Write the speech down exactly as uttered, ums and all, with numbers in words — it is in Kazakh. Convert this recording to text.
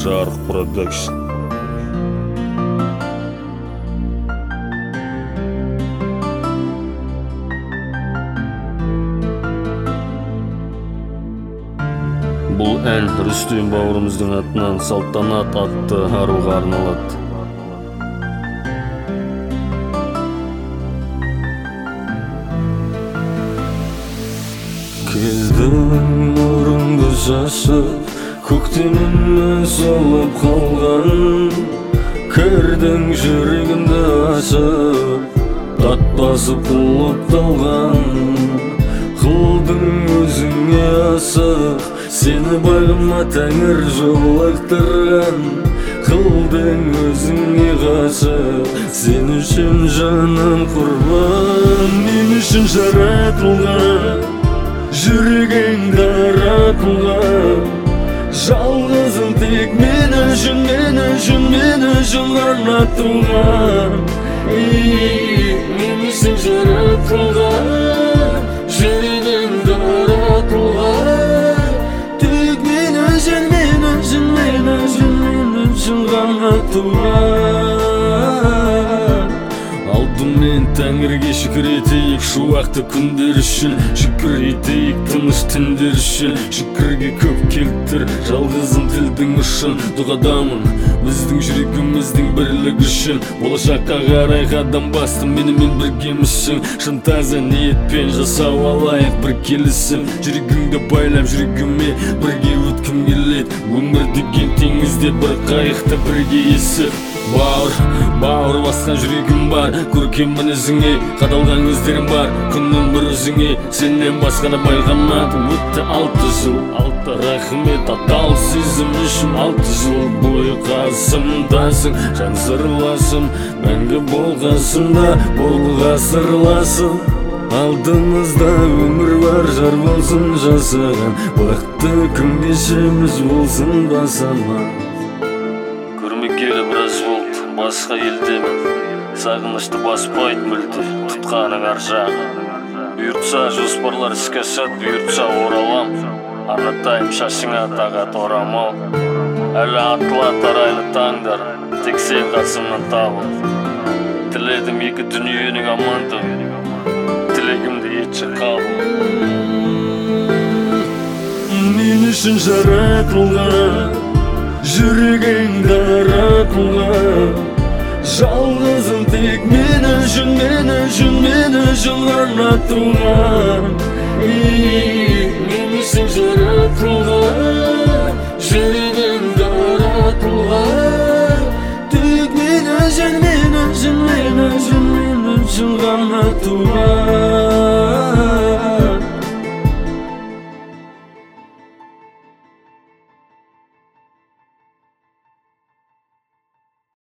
Жарық Продакшн. Бұл ән Рүстем бауырымыздың атынан Салтанат атты аруға арналады. Келдің нұрыңды шашып, көктемімнен солып қалған, кірдің жүрегімді ашып, тат басып құлып талған. Қылдың өзіңе асық, сені бағыма тәңір жолықтырған. Қылдың өзіңе ғашық, сен үшін жаным құрбан. Мен үшін жаратылған, жүрегің таратылған. Жалғызым тек мен үшін, мен үшін, мен үшін ғана туған. Мен үшін жаратылған, жүрегің таратылған. Тек мен үшін, мен үшін, мен үшін, мен үшін ғана туған. Алдымен тәңірге шүкір етейік, шуақты күндер үшін. Шүкір етейік тыныш түндер үшін. Шүкірге көп келтір, жалғызым тілдің ұшын. Дұғадамын біздің жүрегіміздің бірлік үшін. Болашаққа қарай қадам бастым, менімен біргемісің. Шын таза ниетпен жасау алайық бір келісім. Жүрегіңді байлап жүрегіме бірге өткім келеді. Өмір деген теңізде бір қайықта бірге есіп. Бауыр, бауыр басқан жүрегім бар, көркем мінезіңе қадалған көздерім бар. Күннің бір өзіңе, сенен басқаны байқамады. Өтті алты жыл, алты рахмет атал сезім үшін. Алты жыл бойы қасымдасың, жан сырласым, мәңгі бол қасымда, бол ғасырласым. Алдымызда өмір бар, жар болсын жасаған, бақытты күн кешеміз болсын басама. Көрмекелі біраз болды, басқа елдемін, сағынышты баспайды мүлде, тұтқаның ар жағы. Бұйыртса жоспарлар іске асады, бұйыртса оралам, арнатайым шашыңа тағат орамал. Әлі атыла тарайлы таңдар, тек сен қасымнан табыл. Тіледім екі дүниенің амандығын, тілегімді етші қабыл. Мен үшін жаратылған, жүрегің таратылған. Жалғызым тек мен үшін, мен үшін, мен үшін ғана туған. Мен үшін жаратылған, жүрегім таратылған. Тек мен үшін, мен үшін, мен үшін, мен үшін ғана туған.